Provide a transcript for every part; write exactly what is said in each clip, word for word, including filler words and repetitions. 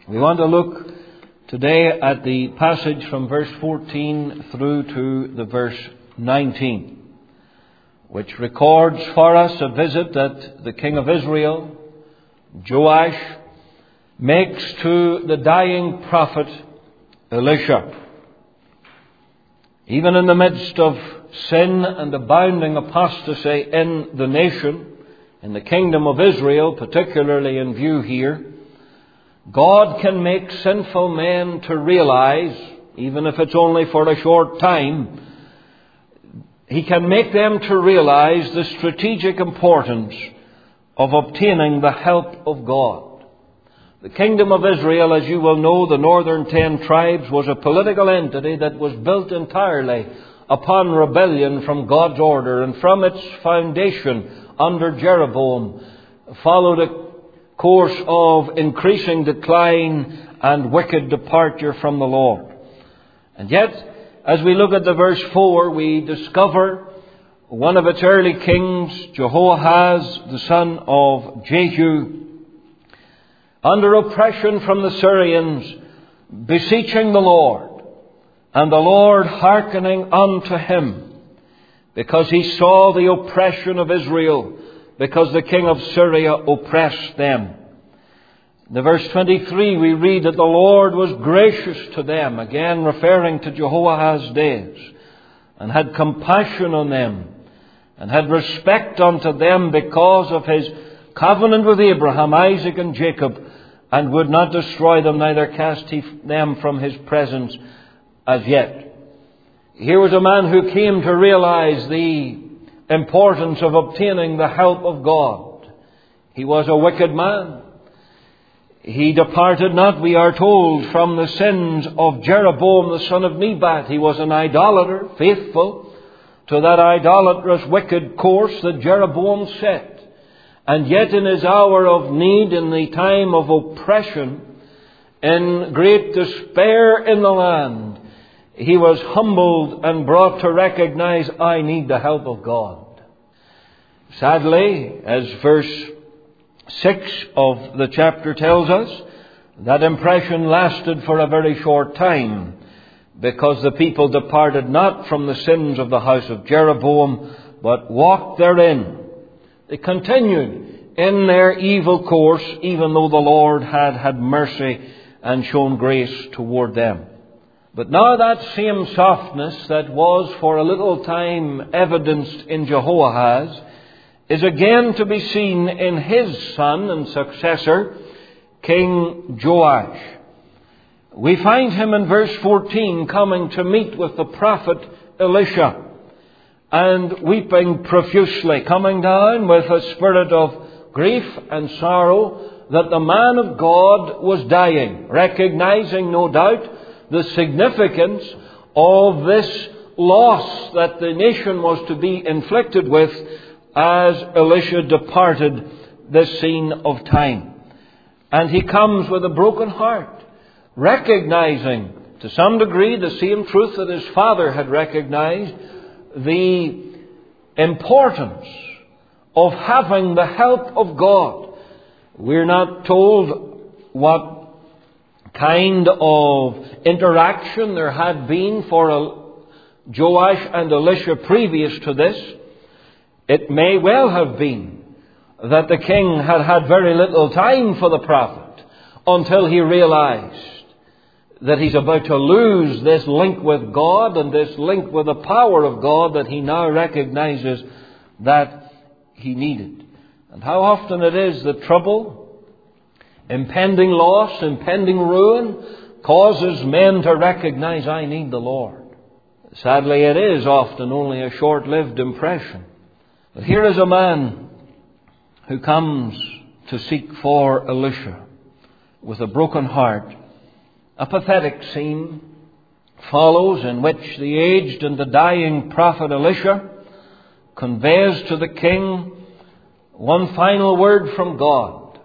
We want to look today at the passage from verse fourteen through to the verse nineteen, which records for us a visit that the king of Israel, Joash, makes to the dying prophet Elisha. Even in the midst of sin and abounding apostasy in the nation, in the kingdom of Israel, particularly in view here, God can make sinful men to realize, even if it's only for a short time, He can make them to realize the strategic importance of obtaining the help of God. The kingdom of Israel, as you will know, the northern ten tribes, was a political entity that was built entirely upon rebellion from God's order, and from its foundation under Jeroboam followed a course of increasing decline and wicked departure from the Lord. And yet, as we look at the verse four, we discover one of its early kings, Jehoahaz, the son of Jehu, under oppression from the Syrians, beseeching the Lord, and the Lord hearkening unto him, because he saw the oppression of Israel, because the king of Syria oppressed them. In the verse twenty-three we read that the Lord was gracious to them, again referring to Jehoahaz's days, and had compassion on them, and had respect unto them because of his covenant with Abraham, Isaac, and Jacob, and would not destroy them, neither cast he them from his presence as yet. Here was a man who came to realize the importance of obtaining the help of God. He was a wicked man. He departed not, we are told, from the sins of Jeroboam the son of Nebat. He was an idolater, faithful to that idolatrous wicked course that Jeroboam set. And yet in his hour of need, in the time of oppression, in great despair in the land, he was humbled and brought to recognize, I need the help of God. Sadly, as verse six of the chapter tells us, that impression lasted for a very short time, because the people departed not from the sins of the house of Jeroboam, but walked therein. They continued in their evil course, even though the Lord had had mercy and shown grace toward them. But now that same softness that was for a little time evidenced in Jehoahaz is again to be seen in his son and successor, King Joash. We find him in verse fourteen coming to meet with the prophet Elisha, and weeping profusely, coming down with a spirit of grief and sorrow that the man of God was dying, recognizing, no doubt, the significance of this loss that the nation was to be inflicted with as Elisha departed this scene of time. And he comes with a broken heart, recognizing to some degree the same truth that his father had recognized, the importance of having the help of God. We're not told what kind of interaction there had been for Joash and Elisha previous to this. It may well have been that the king had had very little time for the prophet until he realized that he's about to lose this link with God and this link with the power of God that he now recognizes that he needed. And how often it is that trouble, impending loss, impending ruin causes men to recognize, I need the Lord. Sadly, it is often only a short-lived impression. But here is a man who comes to seek for Elisha with a broken heart. A pathetic scene follows in which the aged and the dying prophet Elisha conveys to the king one final word from God,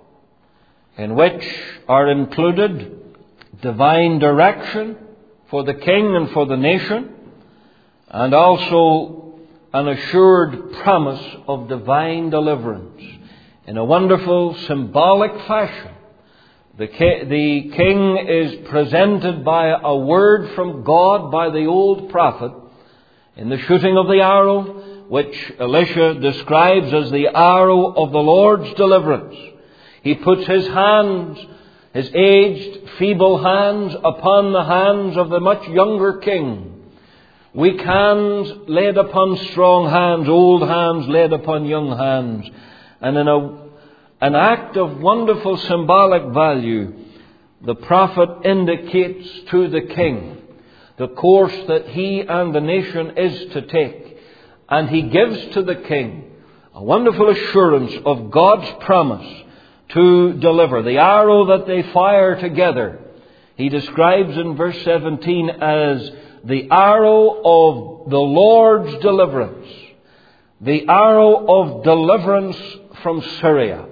in which are included divine direction for the king and for the nation, and also an assured promise of divine deliverance. In a wonderful symbolic fashion, The, ki- the king is presented by a word from God by the old prophet in the shooting of the arrow, which Elisha describes as the arrow of the Lord's deliverance. He puts his hands, his aged, feeble hands, upon the hands of the much younger king. Weak hands laid upon strong hands, old hands laid upon young hands. And in a, an act of wonderful symbolic value, the prophet indicates to the king the course that he and the nation is to take. And he gives to the king a wonderful assurance of God's promise to deliver. The arrow that they fire together, he describes in verse seventeen as the arrow of the Lord's deliverance. The arrow of deliverance from Syria.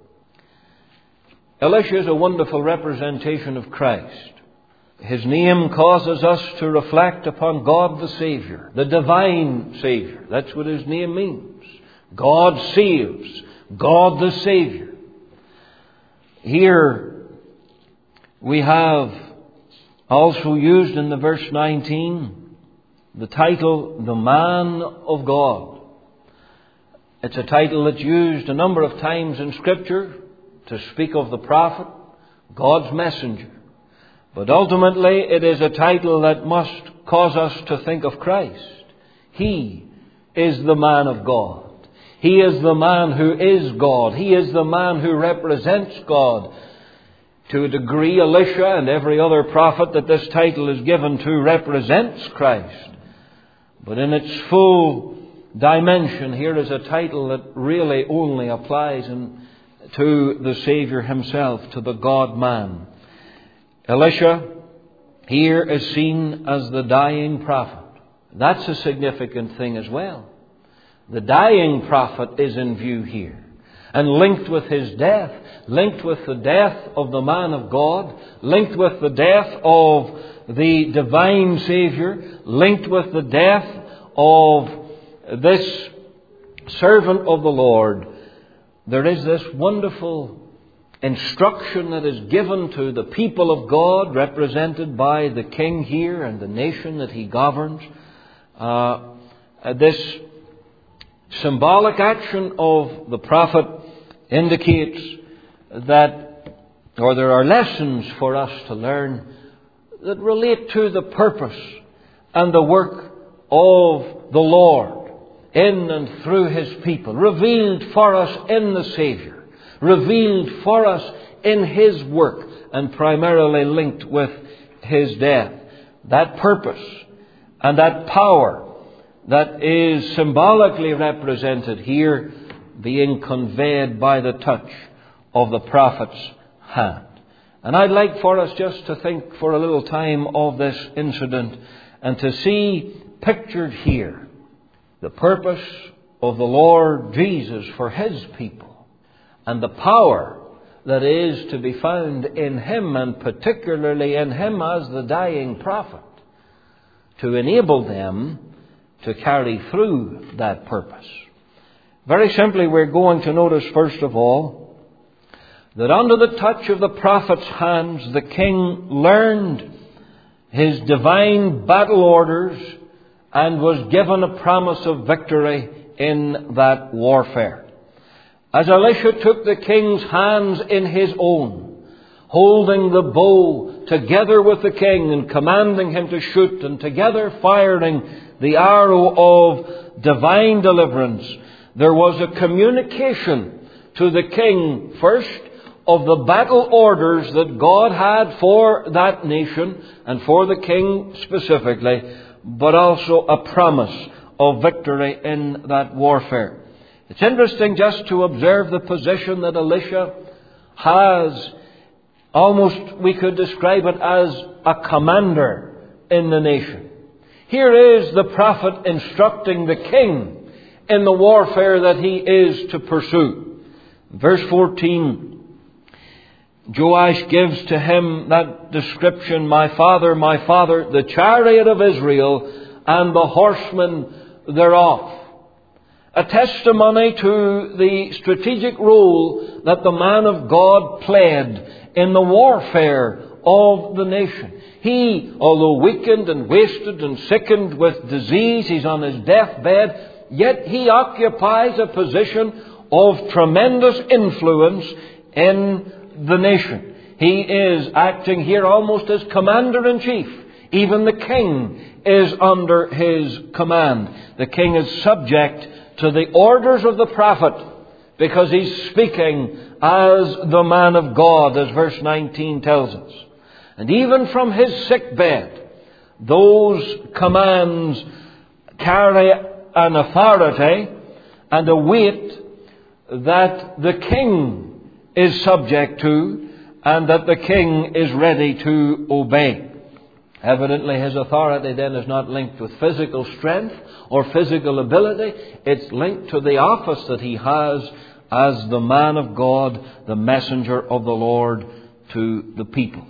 Elisha is a wonderful representation of Christ. His name causes us to reflect upon God the Savior, the divine Savior. That's what his name means. God saves, God the Savior. Here we have also used in the verse nineteen the title, the Man of God. It's a title that's used a number of times in Scripture to speak of the prophet, God's messenger. But ultimately it is a title that must cause us to think of Christ. He is the man of God. He is the man who is God. He is the man who represents God. To a degree, Elisha and every other prophet that this title is given to represents Christ. But in its full dimension, here is a title that really only applies in, to the Savior himself, to the God-man. Elisha here is seen as the dying prophet. That's a significant thing as well. The dying prophet is in view here. And linked with his death, linked with the death of the man of God, linked with the death of the divine Savior, linked with the death of this servant of the Lord, there is this wonderful instruction that is given to the people of God, represented by the king here and the nation that he governs. Uh, this symbolic action of the prophet indicates that, or there are lessons for us to learn that relate to the purpose and the work of the Lord in and through his people, revealed for us in the Savior, revealed for us in his work, and primarily linked with his death. That purpose and that power that is symbolically represented here being conveyed by the touch of the prophet's hand. And I'd like for us just to think for a little time of this incident and to see pictured here the purpose of the Lord Jesus for his people and the power that is to be found in him, and particularly in him as the dying prophet, to enable them to carry through that purpose. Very simply, we're going to notice, first of all, that under the touch of the prophet's hands, the king learned his divine battle orders and was given a promise of victory in that warfare. As Elisha took the king's hands in his own, holding the bow together with the king and commanding him to shoot, and together firing the arrow of divine deliverance, there was a communication to the king, first, of the battle orders that God had for that nation and for the king specifically, but also a promise of victory in that warfare. It's interesting just to observe the position that Elisha has. Almost we could describe it as a commander in the nation. Here is the prophet instructing the king in the warfare that he is to pursue. Verse fourteen, Joash gives to him that description, "My father, my father, the chariot of Israel and the horsemen thereof." a testimony to the strategic role that the man of God played in the warfare of the nation. He, although weakened and wasted and sickened with disease, he's on his deathbed, yet he occupies a position of tremendous influence in the nation. He is acting here almost as commander-in-chief. Even the king is under his command. The king is subject to the orders of the prophet because he's speaking as the man of God, as verse nineteen tells us. And even from his sick bed, those commands carry an authority and a weight that the king is subject to and that the king is ready to obey. Evidently, his authority then is not linked with physical strength or physical ability. It's linked to the office that he has as the man of God, the messenger of the Lord to the people.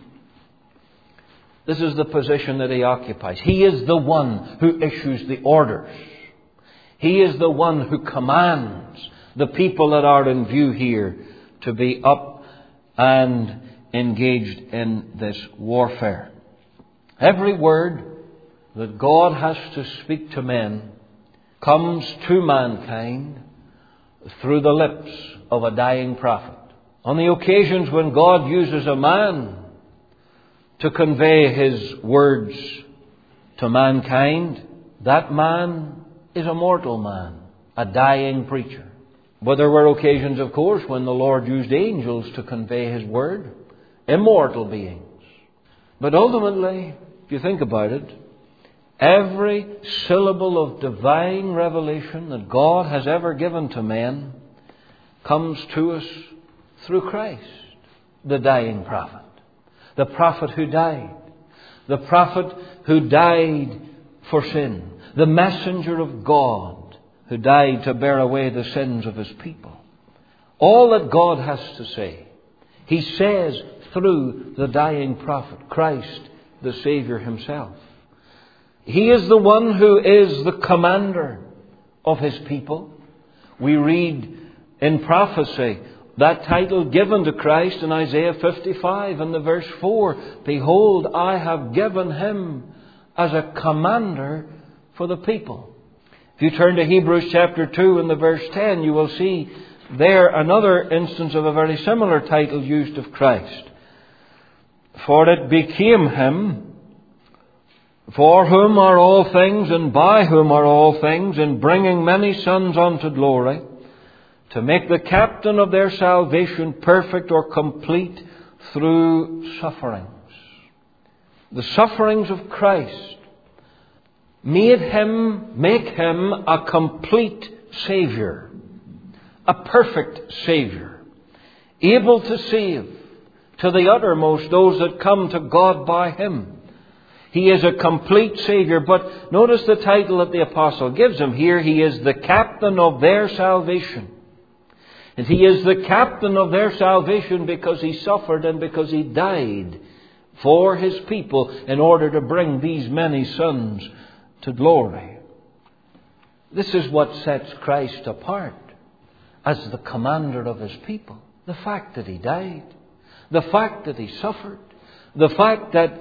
This is the position that he occupies. He is the one who issues the orders. He is the one who commands the people that are in view here to be up and engaged in this warfare. Every word that God has to speak to men comes to mankind through the lips of a dying prophet. On the occasions when God uses a man to convey his words to mankind, that man is a mortal man, a dying preacher. But there were occasions, of course, when the Lord used angels to convey his word, immortal beings. But ultimately, if you think about it, every syllable of divine revelation that God has ever given to men comes to us through Christ, the dying prophet. The prophet who died. The prophet who died for sin. The messenger of God who died to bear away the sins of his people. All that God has to say, he says through the dying prophet, Christ, the Savior himself. He is the one who is the commander of his people. We read in prophecy that title given to Christ in Isaiah fifty-five and the verse four. Behold, I have given him as a commander for the people. If you turn to Hebrews chapter two and the verse ten, you will see there another instance of a very similar title used of Christ. For it became him, for whom are all things and by whom are all things, in bringing many sons unto glory, to make the captain of their salvation perfect or complete through sufferings. The sufferings of Christ made him, make him a complete Savior, a perfect Savior, able to save to the uttermost those that come to God by him. He is a complete Savior. But notice the title that the apostle gives him here. He is the captain of their salvation. And he is the captain of their salvation because he suffered and because he died for his people in order to bring these many sons to glory. This is what sets Christ apart as the commander of his people. The fact that he died. The fact that he suffered. The fact that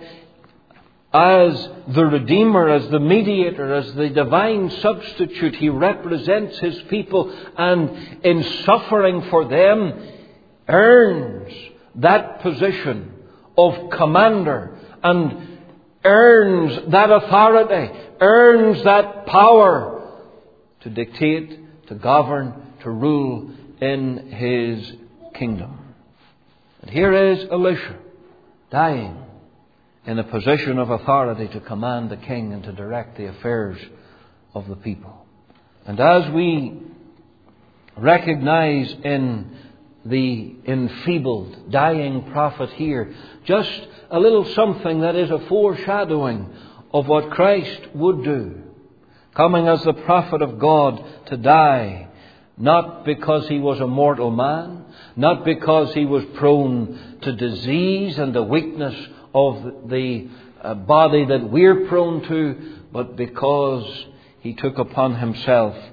as the Redeemer, as the mediator, as the divine substitute, he represents his people, and in suffering for them earns that position of commander and earns that authority, earns that power to dictate, to govern, to rule in his kingdom. And here is Elisha, dying in a position of authority to command the king and to direct the affairs of the people. And as we recognize in the enfeebled, dying prophet here just a little something that is a foreshadowing of what Christ would do, coming as the prophet of God to die, not because he was a mortal man, not because he was prone to disease and the weakness of the uh, body that we're prone to, but because he took upon himself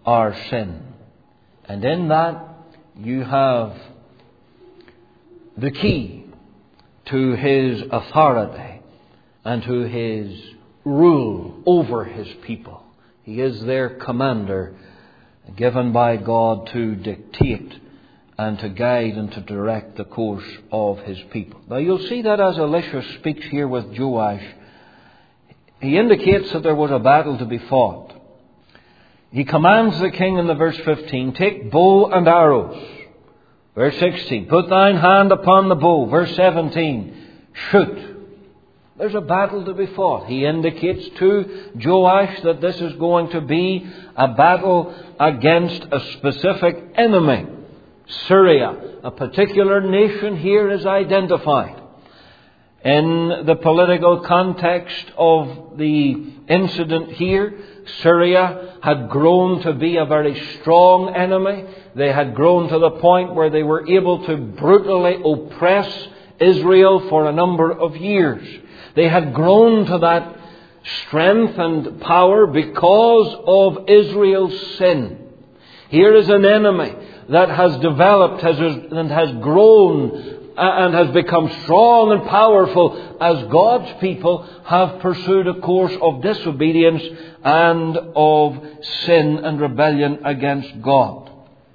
our sin. And in that you have the key to His authority and to His rule over His people. He is their commander, given by God to dictate and to guide and to direct the course of His people. Now you'll see that as Elisha speaks here with Joash, he indicates that there was a battle to be fought. He commands the king in the verse fifteen, take bow and arrows. Verse sixteen, put thine hand upon the bow. Verse seventeen, shoot. There's a battle to be fought. He indicates to Joash that this is going to be a battle against a specific enemy. Syria, a particular nation here is identified. In the political context of the incident here, Syria had grown to be a very strong enemy. They had grown to the point where they were able to brutally oppress Israel for a number of years. They had grown to that strength and power because of Israel's sin. Here is an enemy that has developed has, and has grown and has become strong and powerful as God's people have pursued a course of disobedience and of sin and rebellion against God.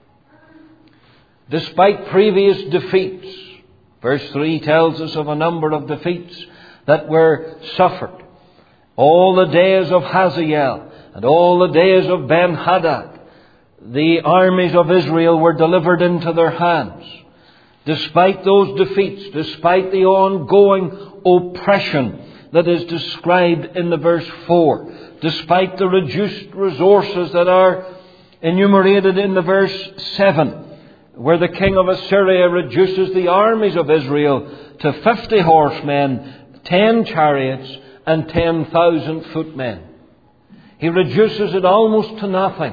Despite previous defeats, verse three tells us of a number of defeats that were suffered. All the days of Hazael and all the days of Ben-Hadad, the armies of Israel were delivered into their hands. Despite those defeats, despite the ongoing oppression that is described in the verse four, despite the reduced resources that are enumerated in the verse seven, where the king of Assyria reduces the armies of Israel to fifty horsemen, ten chariots, and ten thousand footmen. He reduces it almost to nothing.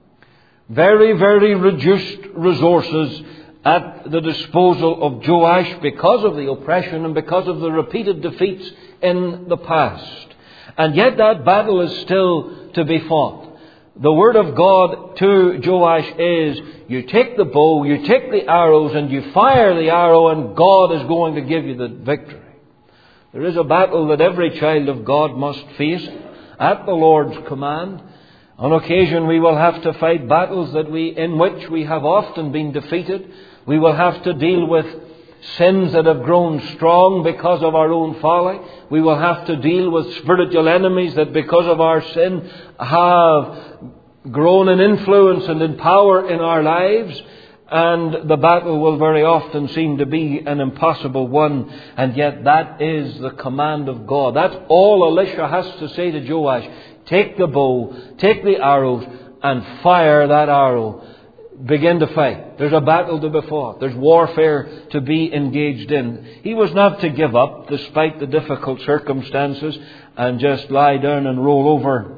Very, very reduced resources at the disposal of Joash because of the oppression and because of the repeated defeats in the past. And yet that battle is still to be fought. The word of God to Joash is, you take the bow, you take the arrows, and you fire the arrow, and God is going to give you the victory. There is a battle that every child of God must face at the Lord's command. On occasion we will have to fight battles that we, in which we have often been defeated. We will have to deal with sins that have grown strong because of our own folly. We will have to deal with spiritual enemies that because of our sin have grown in influence and in power in our lives. And the battle will very often seem to be an impossible one. And yet that is the command of God. That's all Elisha has to say to Joash. Take the bow, take the arrows, and fire that arrow. Begin to fight. There's a battle to be fought. There's warfare to be engaged in. He was not to give up despite the difficult circumstances and just lie down and roll over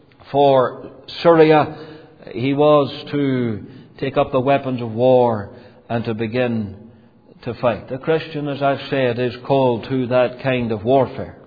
for Syria. He was to take up the weapons of war and to begin to fight. The Christian, as I've said, is called to that kind of warfare.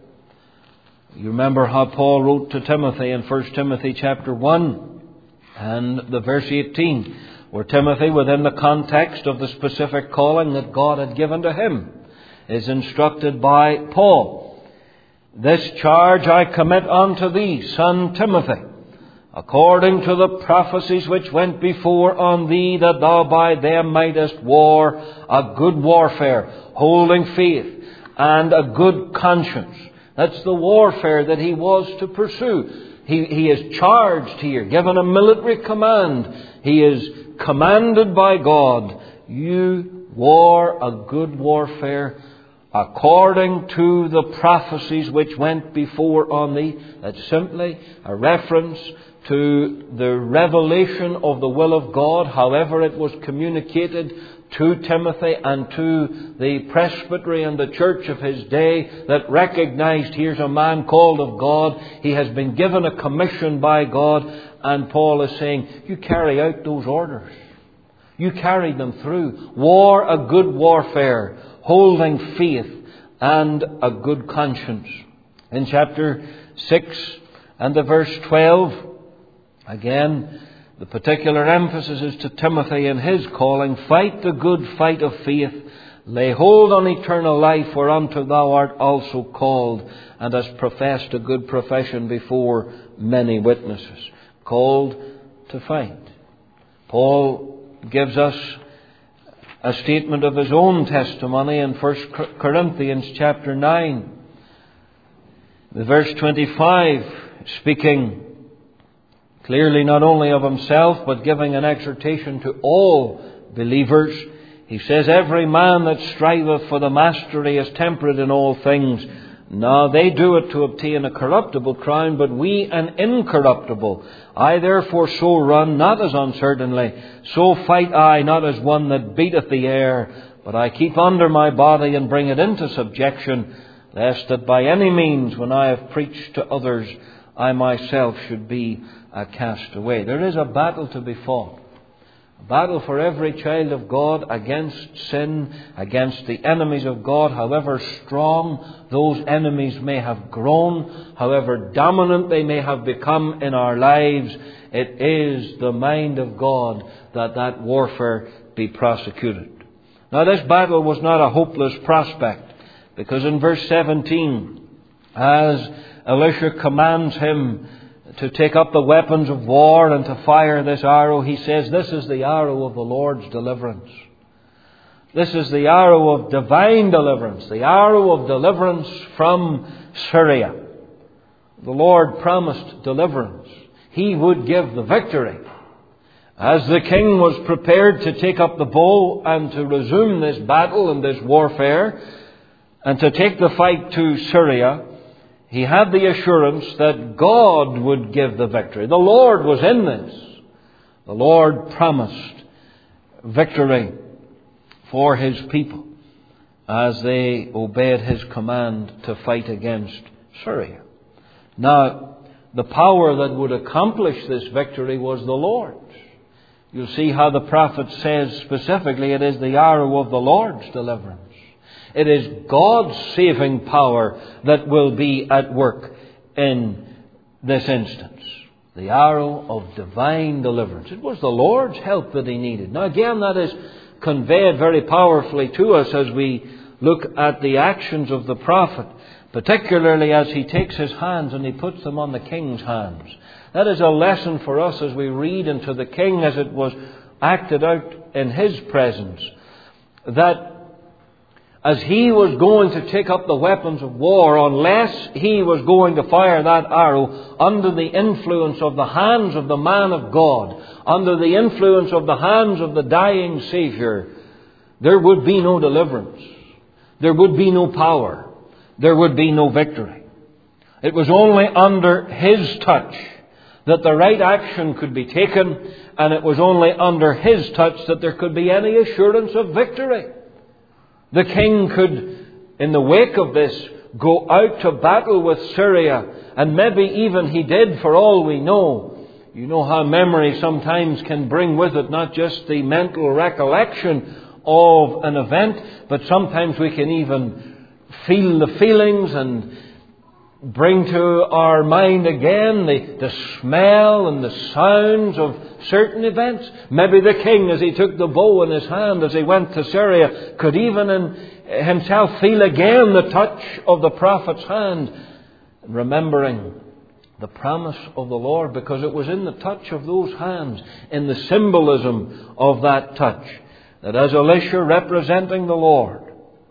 You remember how Paul wrote to Timothy in First Timothy chapter one and the verse eighteen, where Timothy, within the context of the specific calling that God had given to him, is instructed by Paul. This charge I commit unto thee, son Timothy, according to the prophecies which went before on thee, that thou by them mightest war a good warfare, holding faith and a good conscience. That's the warfare that he was to pursue. He, he is charged here, given a military command. He is commanded by God, you war a good warfare according to the prophecies which went before on thee. That's simply a reference to the revelation of the will of God, however it was communicated to Timothy and to the presbytery and the church of his day, that recognized here's a man called of God. He has been given a commission by God, and Paul is saying, you carry out those orders. You carry them through. War a good warfare, holding faith and a good conscience. In chapter six and the verse twelve, again, The particular emphasis is to Timothy in his calling. Fight the good fight of faith. Lay hold on eternal life, whereunto thou art also called, and hast professed a good profession before many witnesses. Called to fight. Paul gives us a statement of his own testimony in First Corinthians chapter nine. The verse twenty-five, speaking clearly not only of himself, but giving an exhortation to all believers. He says, every man that striveth for the mastery is temperate in all things. Now they do it to obtain a corruptible crown, but we an incorruptible. I therefore so run, not as uncertainly. So fight I, not as one that beateth the air. But I keep under my body and bring it into subjection, lest that by any means, when I have preached to others, I myself should be a castaway. There is a battle to be fought. A battle for every child of God against sin, against the enemies of God, however strong those enemies may have grown, however dominant they may have become in our lives. It is the mind of God that that warfare be prosecuted. Now, this battle was not a hopeless prospect, because in verse seventeen, as Elisha commands him to take up the weapons of war and to fire this arrow, he says, this is the arrow of the Lord's deliverance. This is the arrow of divine deliverance, the arrow of deliverance from Syria. The Lord promised deliverance. He would give the victory. As the king was prepared to take up the bow and to resume this battle and this warfare, and to take the fight to Syria, he had the assurance that God would give the victory. The Lord was in this. The Lord promised victory for His people as they obeyed His command to fight against Syria. Now, the power that would accomplish this victory was the Lord's. You'll see how the prophet says specifically, it is the arrow of the Lord's deliverance. It is God's saving power that will be at work in this instance. The arrow of divine deliverance. It was the Lord's help that He needed. Now again, that is conveyed very powerfully to us as we look at the actions of the prophet, particularly as he takes his hands and he puts them on the king's hands. That is a lesson for us as we read into the king as it was acted out in his presence, that as he was going to take up the weapons of war, unless he was going to fire that arrow under the influence of the hands of the man of God, under the influence of the hands of the dying Savior, there would be no deliverance. There would be no power. There would be no victory. It was only under His touch that the right action could be taken, and it was only under His touch that there could be any assurance of victory. The king could, in the wake of this, go out to battle with Syria, and maybe even he did, for all we know. You know how memory sometimes can bring with it not just the mental recollection of an event, but sometimes we can even feel the feelings and bring to our mind again the, the smell and the sounds of certain events. Maybe the king, as he took the bow in his hand as he went to Syria, could even in himself feel again the touch of the prophet's hand, remembering the promise of the Lord, because it was in the touch of those hands, in the symbolism of that touch, that as Elisha, representing the Lord,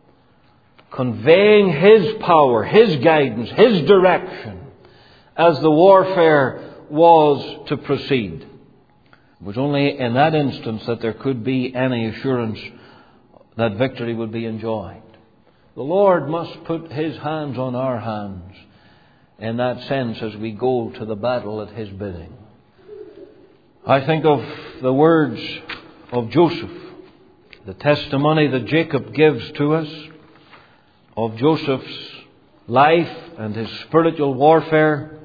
conveying His power, His guidance, His direction as the warfare was to proceed. It was only in that instance that there could be any assurance that victory would be enjoyed. The Lord must put His hands on our hands in that sense as we go to the battle at His bidding. I think of the words of Joseph, the testimony that Jacob gives to us of Joseph's life and his spiritual warfare.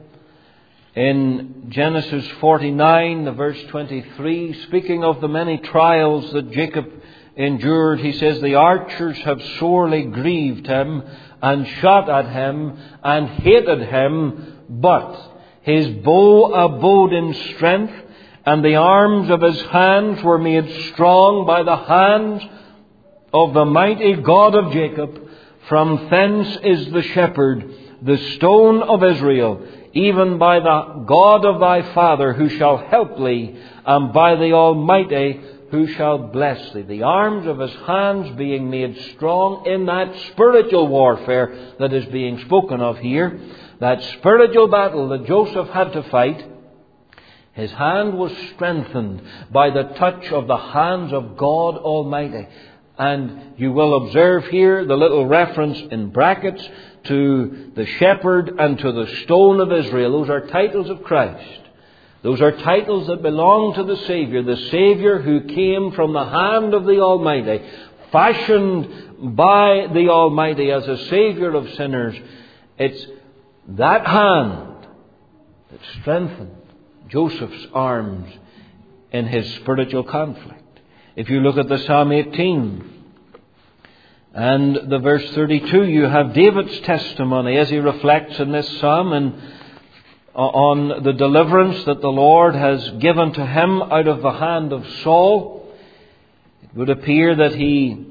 In Genesis forty-nine, the verse twenty-three, speaking of the many trials that Jacob endured, he says, the archers have sorely grieved him and shot at him and hated him, but his bow abode in strength, and the arms of his hands were made strong by the hands of the mighty God of Jacob. From thence is the shepherd, the stone of Israel, even by the God of thy father, who shall help thee, and by the Almighty, who shall bless thee. The arms of his hands being made strong in that spiritual warfare that is being spoken of here, that spiritual battle that Joseph had to fight. His hand was strengthened by the touch of the hands of God Almighty. And you will observe here the little reference in brackets to the shepherd and to the stone of Israel. Those are titles of Christ. Those are titles that belong to the Saviour. The Saviour who came from the hand of the Almighty, fashioned by the Almighty as a Saviour of sinners. It's that hand that strengthened Joseph's arms in his spiritual conflict. If you look at the Psalm eighteen and the verse thirty-two, you have David's testimony as he reflects in this psalm and on the deliverance that the Lord has given to him out of the hand of Saul. It would appear that he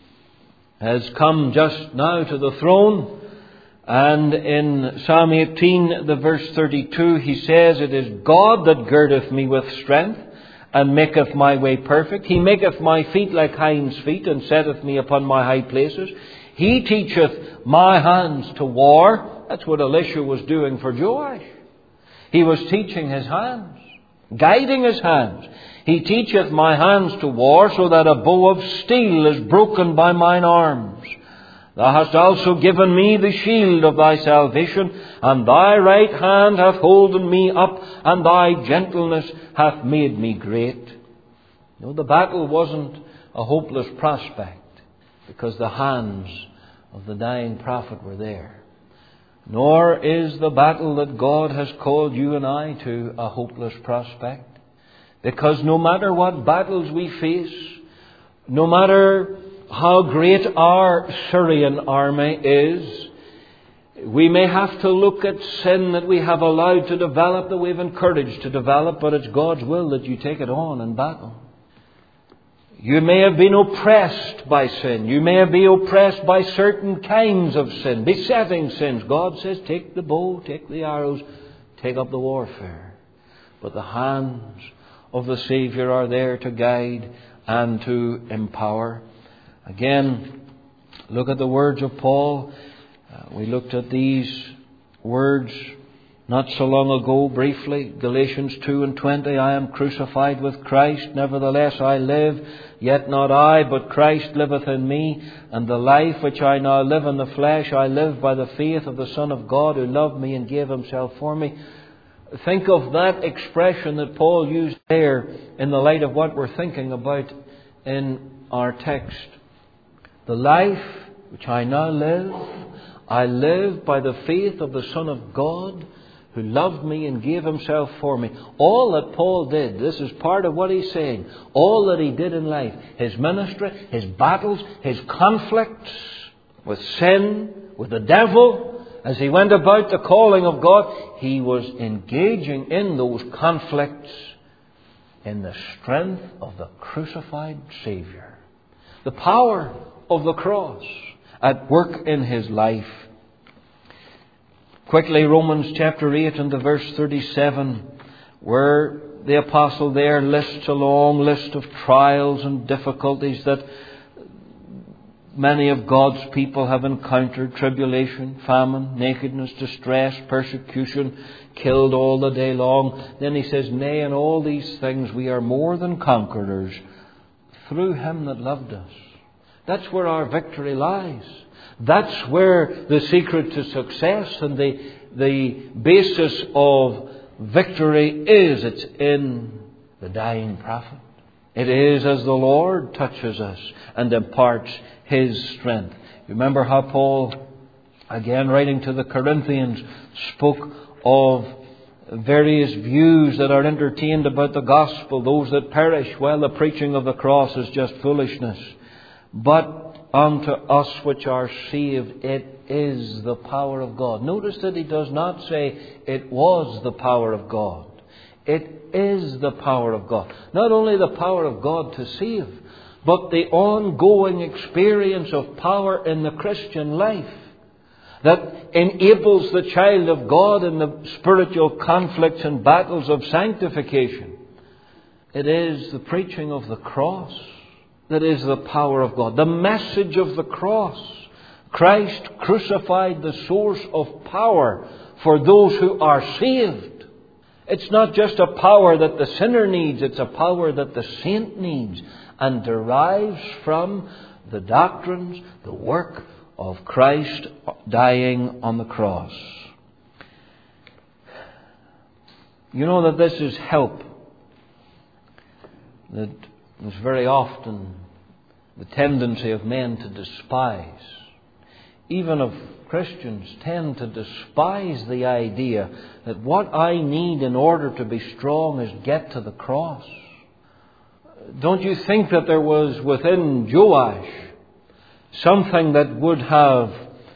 has come just now to the throne. And in Psalm eighteen, the verse thirty-two, he says, "It is God that girdeth me with strength, and maketh my way perfect. He maketh my feet like hinds' feet, and setteth me upon my high places. He teacheth my hands to war." That's what Elisha was doing for Joash. He was teaching his hands, guiding his hands. "He teacheth my hands to war, so that a bow of steel is broken by mine arms. Thou hast also given me the shield of thy salvation, and thy right hand hath holden me up, and thy gentleness hath made me great." No, the battle wasn't a hopeless prospect, because the hands of the dying prophet were there. Nor is the battle that God has called you and I to a hopeless prospect, because no matter what battles we face, no matter how great our Syrian army is, we may have to look at sin that we have allowed to develop, that we've encouraged to develop, but it's God's will that you take it on in battle. You may have been oppressed by sin. You may have been oppressed by certain kinds of sin, besetting sins. God says, take the bow, take the arrows, take up the warfare. But the hands of the Saviour are there to guide and to empower. Again, look at the words of Paul. Uh, we looked at these words not so long ago, briefly. Galatians two and twenty, "I am crucified with Christ, nevertheless I live, yet not I, but Christ liveth in me. And the life which I now live in the flesh, I live by the faith of the Son of God, who loved me and gave himself for me." Think of that expression that Paul used there in the light of what we're thinking about in our text. "The life which I now live, I live by the faith of the Son of God, who loved me and gave himself for me." All that Paul did, this is part of what he's saying, all that he did in life, his ministry, his battles, his conflicts with sin, with the devil, as he went about the calling of God, he was engaging in those conflicts in the strength of the crucified Saviour. The power of the cross at work in his life. Quickly, Romans chapter eight and the verse thirty-seven, where the apostle there lists a long list of trials and difficulties that many of God's people have encountered: tribulation, famine, nakedness, distress, persecution, killed all the day long. Then he says, "Nay, in all these things we are more than conquerors through him that loved us." That's where our victory lies. That's where the secret to success and the, the basis of victory is. It's in the dying prophet. It is as the Lord touches us and imparts his strength. Remember how Paul, again writing to the Corinthians, spoke of various views that are entertained about the gospel. Those that perish, well, the preaching of the cross is just foolishness. But unto us which are saved, it is the power of God. Notice that he does not say it was the power of God. It is the power of God. Not only the power of God to save, but the ongoing experience of power in the Christian life that enables the child of God in the spiritual conflicts and battles of sanctification. It is the preaching of the cross that is the power of God. The message of the cross. Christ crucified, the source of power for those who are saved. It's not just a power that the sinner needs, it's a power that the saint needs and derives from the doctrines, the work of Christ dying on the cross. You know that this is help. That is very often the tendency of men to despise. Even of Christians tend to despise the idea that what I need in order to be strong is get to the cross. Don't you think that there was within Joash something that would have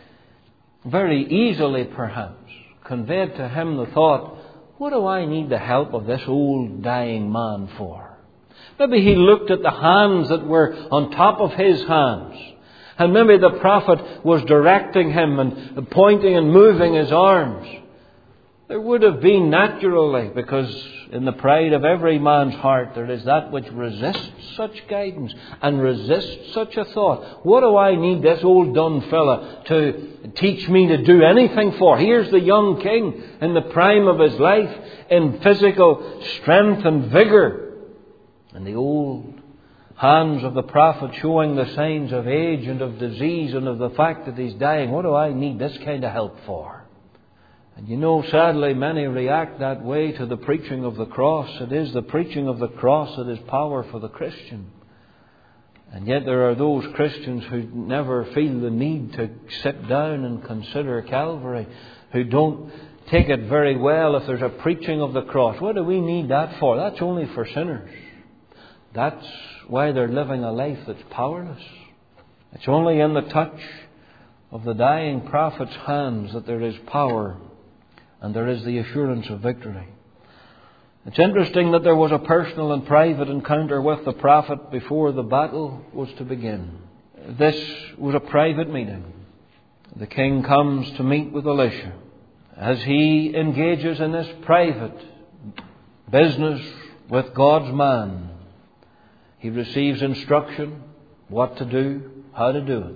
very easily perhaps conveyed to him the thought, what do I need the help of this old dying man for? Maybe he looked at the hands that were on top of his hands. And maybe the prophet was directing him and pointing and moving his arms. There would have been naturally, because in the pride of every man's heart there is that which resists such guidance and resists such a thought. What do I need this old dun fella to teach me to do anything for? Here's the young king in the prime of his life, in physical strength and vigour. And the old hands of the prophet showing the signs of age and of disease and of the fact that he's dying. What do I need this kind of help for? And you know, sadly, many react that way to the preaching of the cross. It is the preaching of the cross that is power for the Christian. And yet there are those Christians who never feel the need to sit down and consider Calvary, who don't take it very well if there's a preaching of the cross. What do we need that for? That's only for sinners. That's why they're living a life that's powerless. It's only in the touch of the dying prophet's hands that there is power and there is the assurance of victory. It's interesting that there was a personal and private encounter with the prophet before the battle was to begin. This was a private meeting. The king comes to meet with Elisha. As he engages in this private business with God's man, he receives instruction, what to do, how to do it.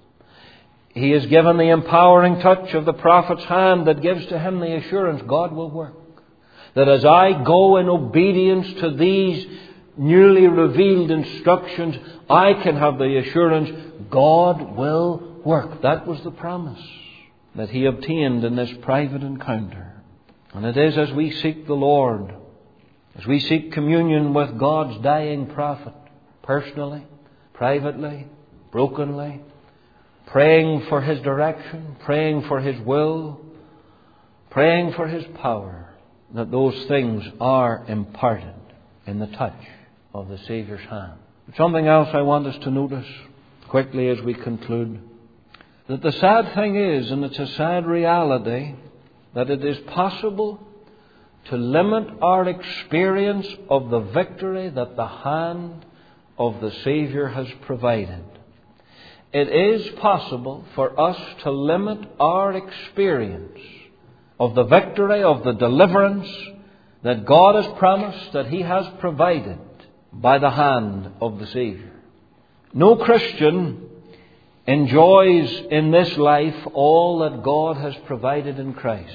He is given the empowering touch of the prophet's hand that gives to him the assurance God will work. That as I go in obedience to these newly revealed instructions, I can have the assurance God will work. That was the promise that he obtained in this private encounter. And it is as we seek the Lord, as we seek communion with God's dying prophet, personally, privately, brokenly, praying for his direction, praying for his will, praying for his power, that those things are imparted in the touch of the Saviour's hand. Something else I want us to notice quickly as we conclude, that the sad thing is, and it's a sad reality, that it is possible to limit our experience of the victory that the hand of the Saviour has provided. It is possible for us to limit our experience of the victory, of the deliverance that God has promised, that He has provided by the hand of the Saviour. No Christian enjoys in this life all that God has provided in Christ.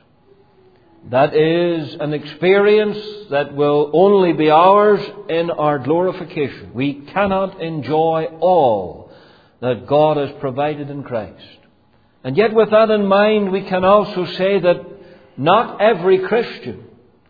That is an experience that will only be ours in our glorification. We cannot enjoy all that God has provided in Christ. And yet with that in mind, we can also say that not every Christian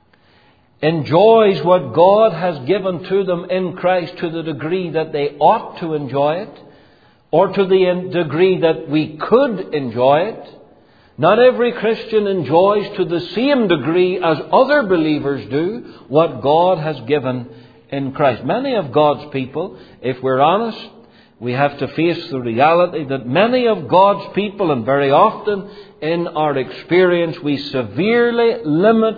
enjoys what God has given to them in Christ to the degree that they ought to enjoy it, or to the degree that we could enjoy it. Not every Christian enjoys to the same degree as other believers do what God has given in Christ. Many of God's people, if we're honest, we have to face the reality that many of God's people, and very often in our experience, we severely limit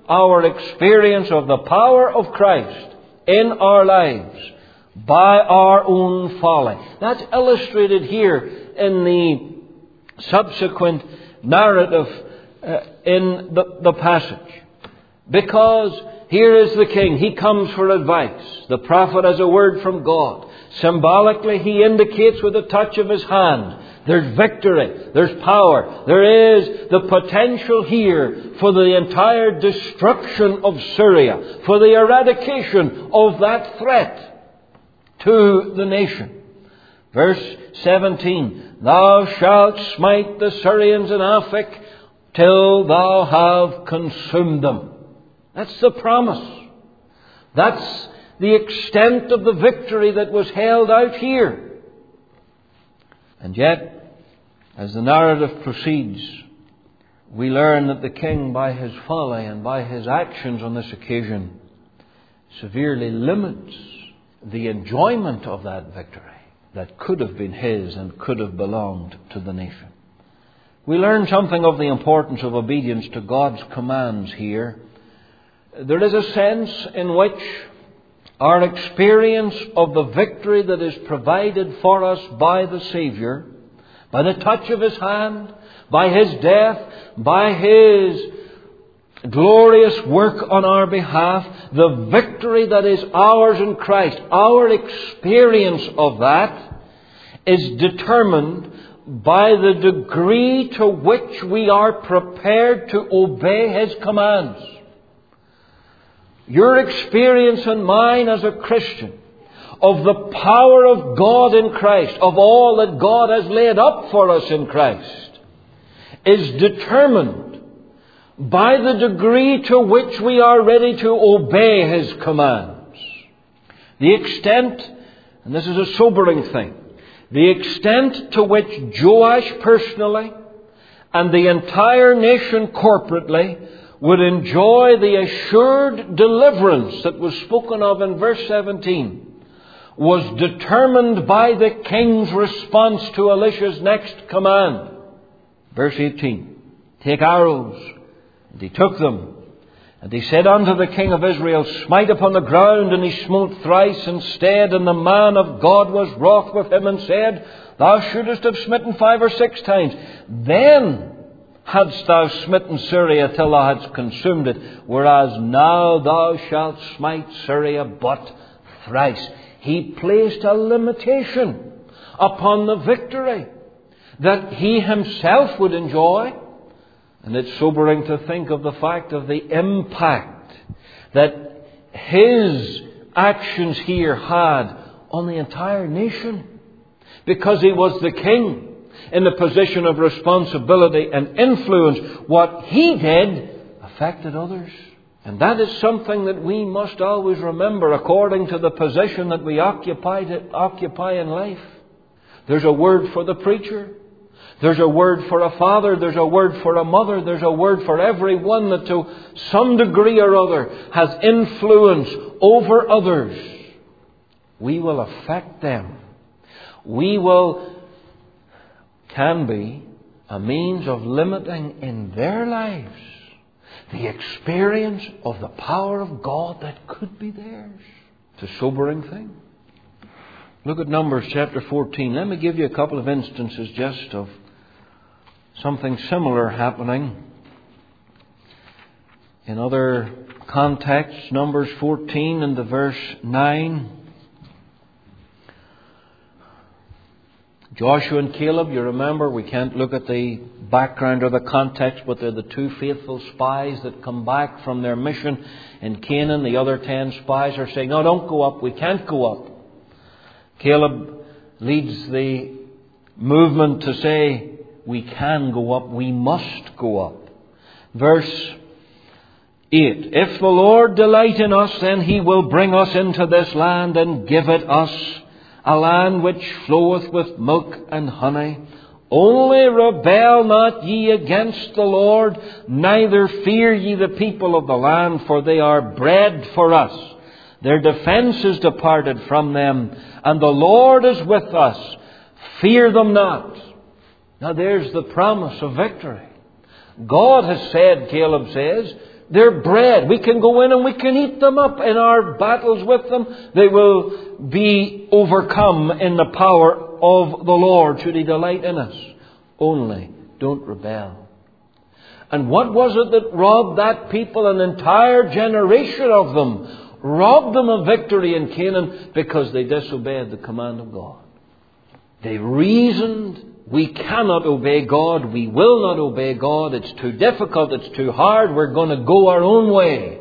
our experience of the power of Christ in our lives by our own folly. That's illustrated here in the subsequent narrative uh, in the, the passage. Because here is the king. He comes for advice. The prophet has a word from God. Symbolically, he indicates with a touch of his hand, there's victory, there's power, there is the potential here for the entire destruction of Syria, for the eradication of that threat to the nation. Verse seventeen, thou shalt smite the Syrians in Aphek till thou have consumed them. That's the promise. That's the extent of the victory that was held out here. And yet, as the narrative proceeds, we learn that the king, by his folly and by his actions on this occasion, severely limits the enjoyment of that victory that could have been his and could have belonged to the nation. We learn something of the importance of obedience to God's commands here. There is a sense in which our experience of the victory that is provided for us by the Savior, by the touch of His hand, by His death, by His glorious work on our behalf, the victory that is ours in Christ, our experience of that is determined by the degree to which we are prepared to obey His commands. Your experience and mine as a Christian of the power of God in Christ, of all that God has laid up for us in Christ, is determined by the degree to which we are ready to obey His commands. The extent, and this is a sobering thing, the extent to which Joash personally and the entire nation corporately would enjoy the assured deliverance that was spoken of in verse seventeen was determined by the king's response to Elisha's next command. Verse eighteen, take arrows. And he took them. And he said unto the king of Israel, smite upon the ground. And he smote thrice instead. And the man of God was wroth with him and said, thou shouldest have smitten five or six times. Then hadst thou smitten Syria till thou hadst consumed it, whereas now thou shalt smite Syria but thrice. He placed a limitation upon the victory that he himself would enjoy. And it's sobering to think of the fact of the impact that his actions here had on the entire nation, because he was the king in the position of responsibility and influence. What he did affected others. And that is something that we must always remember according to the position that we occupy, occupy in life. There's a word for the preacher. There's a word for a father. There's a word for a mother. There's a word for everyone that to some degree or other has influence over others. We will affect them. We will can be a means of limiting in their lives the experience of the power of God that could be theirs. It's a sobering thing. Look at Numbers chapter fourteen. Let me give you a couple of instances just of something similar happening in other contexts. Numbers fourteen and the verse nine. Joshua and Caleb, you remember, we can't look at the background or the context, but they're the two faithful spies that come back from their mission in Canaan. The other ten spies are saying, no, don't go up, we can't go up. Caleb leads the movement to say, we can go up, we must go up. Verse eight, if the Lord delight in us, then He will bring us into this land and give it us, a land which floweth with milk and honey. Only rebel not ye against the Lord, neither fear ye the people of the land, for they are bread for us. Their defence is departed from them, and the Lord is with us. Fear them not. Now there's the promise of victory. God has said, Caleb says, They're bread. We can go in and we can eat them up in our battles with them. They will be overcome in the power of the Lord should He delight in us. Only don't rebel. And what was it that robbed that people, an entire generation of them, robbed them of victory in Canaan? Because they disobeyed the command of God. They reasoned, we cannot obey God, we will not obey God, it's too difficult, it's too hard, we're going to go our own way.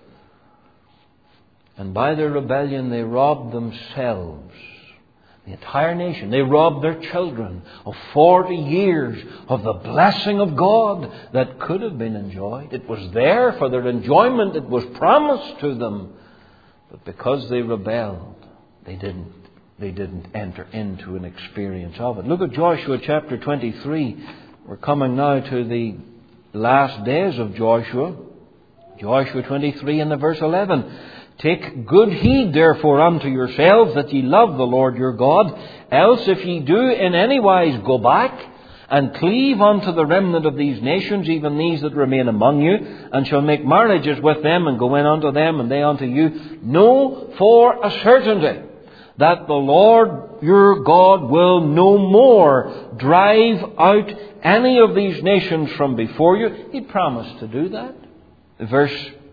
And by their rebellion they robbed themselves, the entire nation. They robbed their children of forty years of the blessing of God that could have been enjoyed. It was there for their enjoyment, it was promised to them. But because they rebelled, they didn't. They didn't enter into an experience of it. Look at Joshua chapter twenty-three. We're coming now to the last days of Joshua. Joshua twenty-three and the verse eleven. Take good heed therefore unto yourselves that ye love the Lord your God. Else if ye do in any wise go back and cleave unto the remnant of these nations, even these that remain among you, and shall make marriages with them and go in unto them and they unto you, know for a certainty that the Lord your God will no more drive out any of these nations from before you. He promised to do that. Verse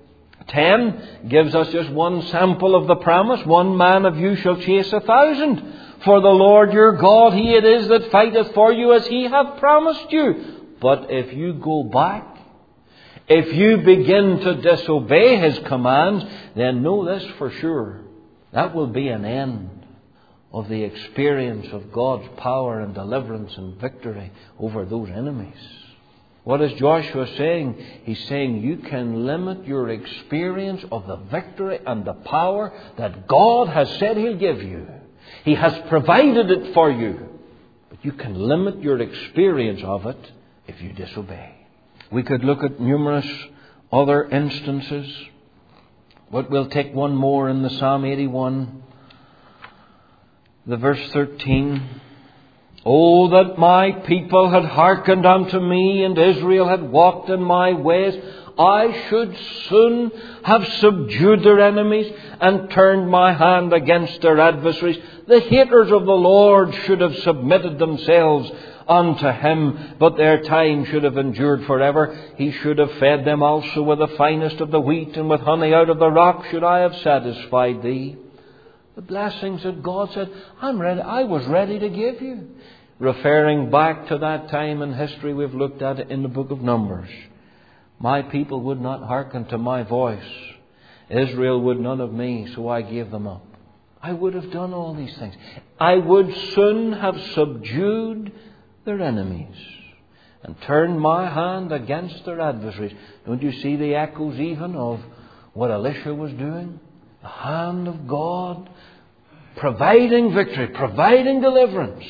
ten gives us just one sample of the promise. One man of you shall chase a thousand. For the Lord your God, He it is that fighteth for you, as He hath promised you. But if you go back, if you begin to disobey His commands, then know this for sure. That will be an end of the experience of God's power and deliverance and victory over those enemies. What is Joshua saying? He's saying you can limit your experience of the victory and the power that God has said He'll give you. He has provided it for you. But you can limit your experience of it if you disobey. We could look at numerous other instances. But we'll take one more in the Psalm eighty-one. The verse thirteen. Oh, that my people had hearkened unto me, and Israel had walked in my ways, I should soon have subdued their enemies and turned my hand against their adversaries. The haters of the Lord should have submitted themselves unto Him, but their time should have endured forever. He should have fed them also with the finest of the wheat, and with honey out of the rock should I have satisfied thee. The blessings that God said, I'm ready, I was ready to give you. Referring back to that time in history we've looked at it in the book of Numbers. My people would not hearken to my voice. Israel would none of me, so I gave them up. I would have done all these things. I would soon have subdued their enemies and turned my hand against their adversaries. Don't you see the echoes even of what Elisha was doing? The hand of God providing victory, providing deliverance.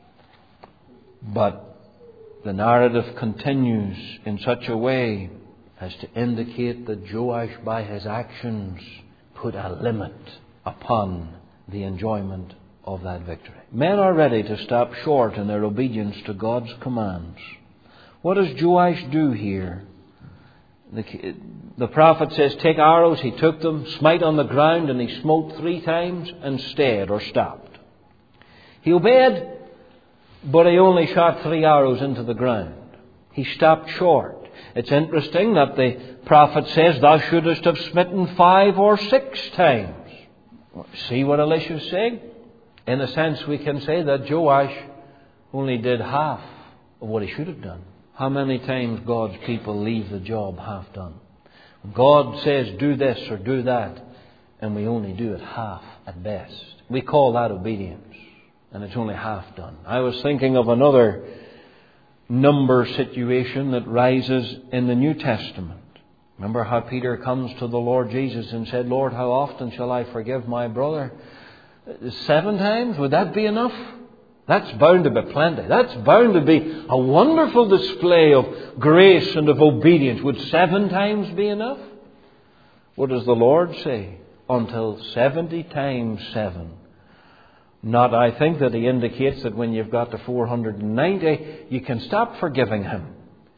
But the narrative continues in such a way as to indicate that Joash, by his actions, put a limit upon the enjoyment of that victory. Men are ready to stop short in their obedience to God's commands. What does Joash do here? The, the prophet says, take arrows. He took them, smite on the ground, and he smote three times and stayed or stopped. He obeyed, but he only shot three arrows into the ground. He stopped short. It's interesting that the prophet says, thou shouldest have smitten five or six times. See what Elisha is saying? In a sense, we can say that Joash only did half of what he should have done. How many times God's people leave the job half done? God says, do this or do that, and we only do it half at best. We call that obedience, and it's only half done. I was thinking of another number situation that rises in the New Testament. Remember how Peter comes to the Lord Jesus and said, Lord, how often shall I forgive my brother? Seven times? Would that be enough? That's bound to be plenty. That's bound to be a wonderful display of grace and of obedience. Would seven times be enough? What does the Lord say? Until seventy times seven. Not, I think that He indicates that when you've got to four hundred ninety, you can stop forgiving him.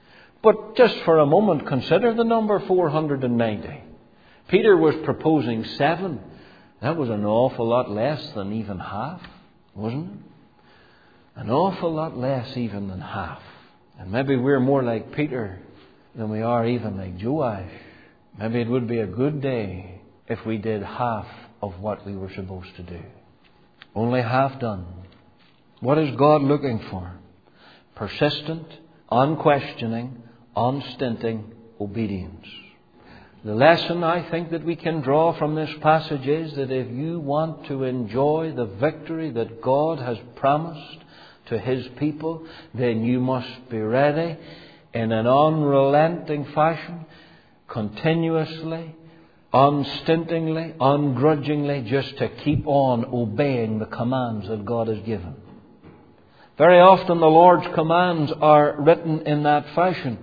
But just for a moment, consider the number four hundred ninety. Peter was proposing seven. That was an awful lot less than even half, wasn't it? An awful lot less even than half. And maybe we're more like Peter than we are even like Joash. Maybe it would be a good day if we did half of what we were supposed to do. Only half done. What is God looking for? Persistent, unquestioning, unstinting obedience. The lesson I think that we can draw from this passage is that if you want to enjoy the victory that God has promised to His people, then you must be ready in an unrelenting fashion, continuously, unstintingly, ungrudgingly, just to keep on obeying the commands that God has given. Very often the Lord's commands are written in that fashion.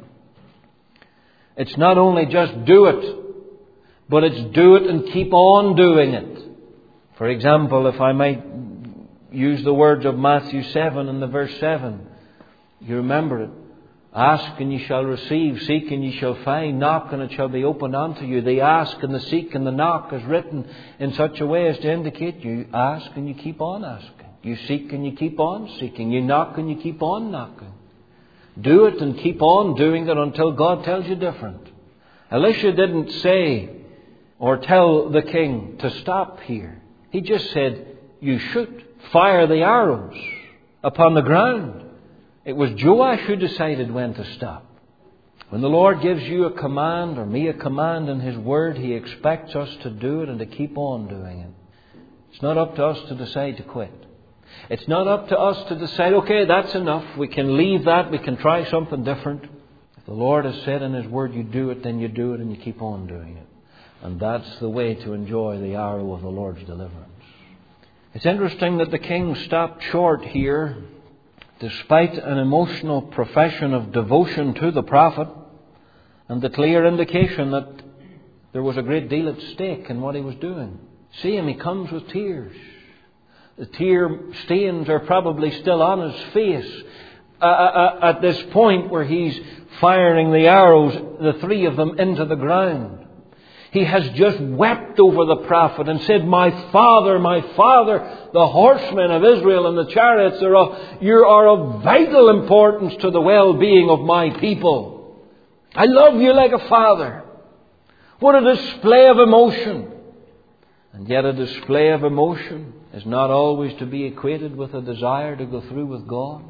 It's not only just do it, but it's do it and keep on doing it. For example, if I might use the words of Matthew seven in the verse seven, you remember it. Ask and ye shall receive, seek and ye shall find, knock and it shall be opened unto you. The ask and the seek and the knock is written in such a way as to indicate you ask and you keep on asking. You seek and you keep on seeking. You knock and you keep on knocking. Do it and keep on doing it until God tells you different. Elisha didn't say or tell the king to stop here. He just said, you shoot, fire the arrows upon the ground. It was Joash who decided when to stop. When the Lord gives you a command or me a command in His Word, He expects us to do it and to keep on doing it. It's not up to us to decide to quit. It's not up to us to decide, okay, that's enough. We can leave that. We can try something different. If the Lord has said in His Word, you do it, then you do it and you keep on doing it. And that's the way to enjoy the arrow of the Lord's deliverance. It's interesting that the king stopped short here, despite an emotional profession of devotion to the prophet and the clear indication that there was a great deal at stake in what he was doing. See him, he comes with tears. The tear stains are probably still on his face uh, uh, at this point where he's firing the arrows, the three of them, into the ground. He has just wept over the prophet and said, my father, my father, the horsemen of Israel and the chariots, are of, you are of vital importance to the well-being of my people. I love you like a father. What a display of emotion. And yet a display of emotion is not always to be equated with a desire to go through with God.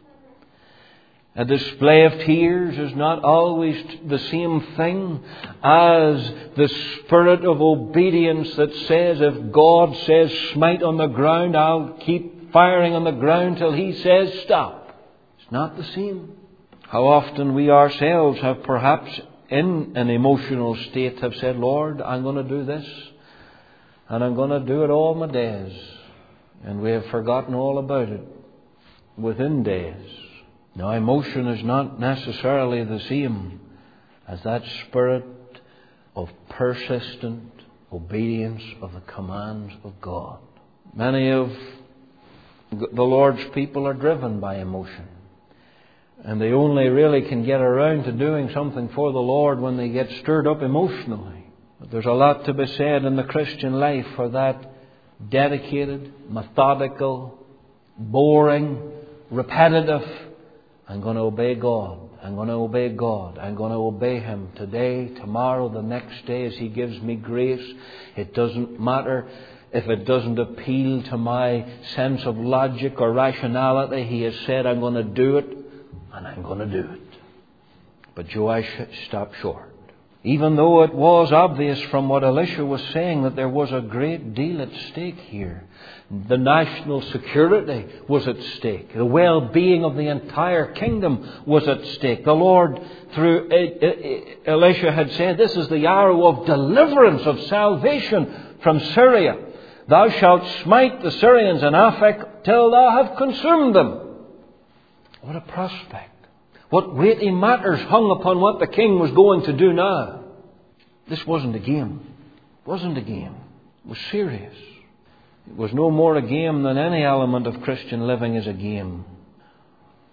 A display of tears is not always the same thing as the spirit of obedience that says, if God says smite on the ground, I'll keep firing on the ground till He says stop. It's not the same. How often we ourselves have perhaps in an emotional state have said, Lord, I'm going to do this and I'm going to do it all my days. And we have forgotten all about it within days. Now, emotion is not necessarily the same as that spirit of persistent obedience of the commands of God. Many of the Lord's people are driven by emotion. And they only really can get around to doing something for the Lord when they get stirred up emotionally. But there's a lot to be said in the Christian life for that dedicated, methodical, boring, repetitive, I'm going to obey God. I'm going to obey God. I'm going to obey Him today, tomorrow, the next day as He gives me grace. It doesn't matter if it doesn't appeal to my sense of logic or rationality. He has said, I'm going to do it, and I'm going to do it. But Joash stopped short. Even though it was obvious from what Elisha was saying that there was a great deal at stake here. The national security was at stake. The well-being of the entire kingdom was at stake. The Lord, through Elisha, had said, this is the arrow of deliverance, of salvation from Syria. Thou shalt smite the Syrians in Aphek till thou have consumed them. What a prospect. What weighty matters hung upon what the king was going to do now. This wasn't a game. It wasn't a game. It was serious. It was no more a game than any element of Christian living is a game.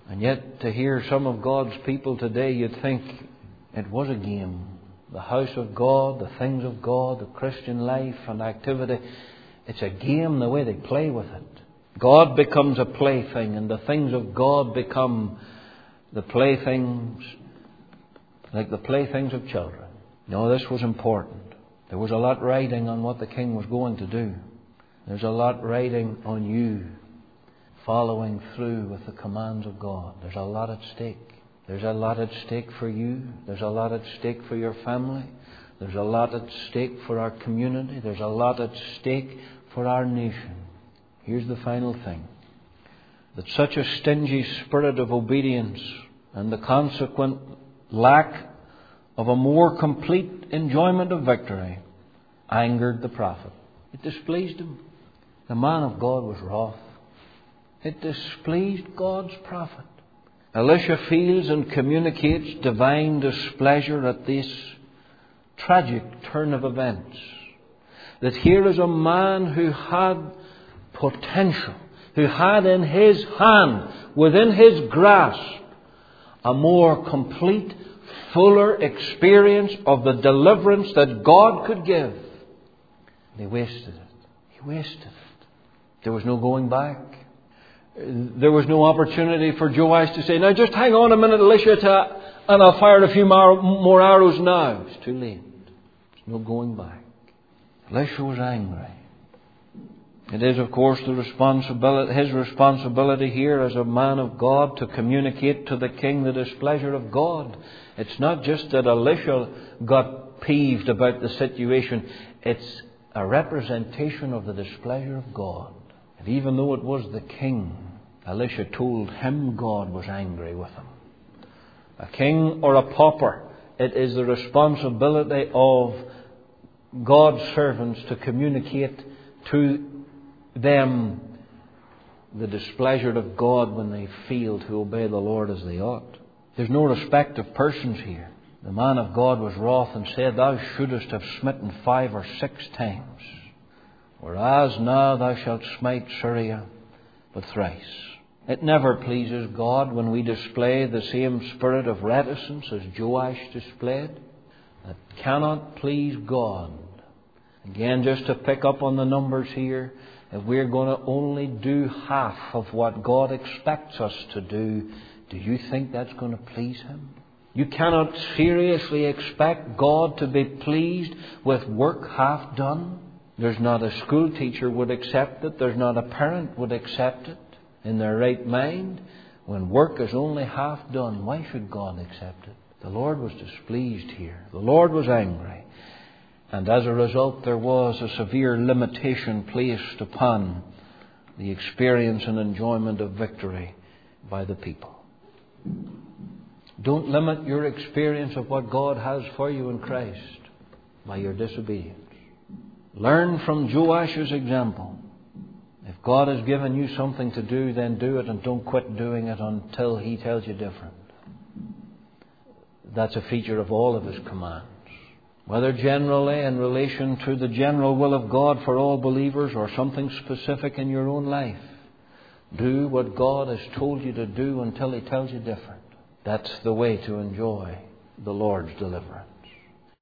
And yet, to hear some of God's people today, you'd think it was a game. The house of God, the things of God, the Christian life and activity, it's a game the way they play with it. God becomes a plaything, and the things of God become the playthings, like the playthings of children. No, this was important. There was a lot riding on what the king was going to do. There's a lot riding on you following through with the commands of God. There's a lot at stake. There's a lot at stake for you. There's a lot at stake for your family. There's a lot at stake for our community. There's a lot at stake for our nation. Here's the final thing. That such a stingy spirit of obedience and the consequent lack of a more complete enjoyment of victory angered the prophet. It displeased him. The man of God was wroth. It displeased God's prophet. Elisha feels and communicates divine displeasure at this tragic turn of events. That here is a man who had potential, who had in his hand, within his grasp, a more complete, fuller experience of the deliverance that God could give. He wasted it. He wasted it. There was no going back. There was no opportunity for Joash to say, now just hang on a minute, Elisha, to, and I'll fire a few more, more arrows now. It's too late. There's no going back. Elisha was angry. It is, of course, the responsibility, his responsibility here as a man of God to communicate to the king the displeasure of God. It's not just that Elisha got peeved about the situation. It's a representation of the displeasure of God. And even though it was the king, Elisha told him God was angry with him. A king or a pauper, it is the responsibility of God's servants to communicate to them the displeasure of God when they fail to obey the Lord as they ought. There's no respect of persons here. The man of God was wroth and said, thou shouldest have smitten five or six times, whereas now thou shalt smite Syria but thrice. It never pleases God when we display the same spirit of reticence as Joash displayed. It cannot please God. Again, just to pick up on the numbers here, if we're going to only do half of what God expects us to do, do you think that's going to please Him? You cannot seriously expect God to be pleased with work half done. There's not a school teacher would accept it. There's not a parent would accept it in their right mind. When work is only half done, why should God accept it? The Lord was displeased here. The Lord was angry. And as a result, there was a severe limitation placed upon the experience and enjoyment of victory by the people. Don't limit your experience of what God has for you in Christ by your disobedience. Learn from Joash's example. If God has given you something to do, then do it, and don't quit doing it until He tells you different. That's a feature of all of His commands. Whether generally in relation to the general will of God for all believers or something specific in your own life, do what God has told you to do until He tells you different. That's the way to enjoy the Lord's deliverance.